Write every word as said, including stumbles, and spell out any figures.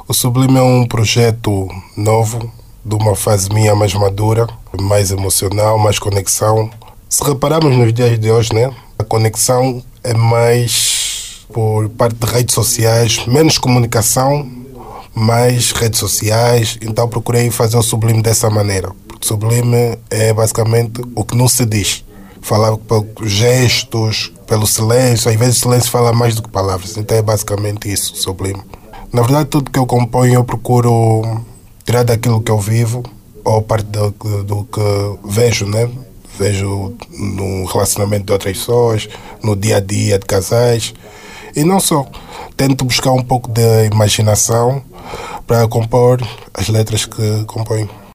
O Sublime é um projeto novo, de uma fase minha mais madura, mais emocional, mais conexão. Se repararmos nos dias de hoje, né, a conexão é mais por parte de redes sociais, menos comunicação, mais redes sociais. Então procurei fazer o Sublime dessa maneira. Porque o Sublime é basicamente o que não se diz. Falar pelos gestos, pelo silêncio. Às vezes o silêncio fala mais do que palavras. Então é basicamente isso, o Sublime. Na verdade, tudo que eu componho eu procuro tirar daquilo que eu vivo ou parte do, do que vejo, né? Vejo no relacionamento de outras pessoas, no dia a dia de casais. E não só. Tento buscar um pouco de imaginação para compor as letras que componho.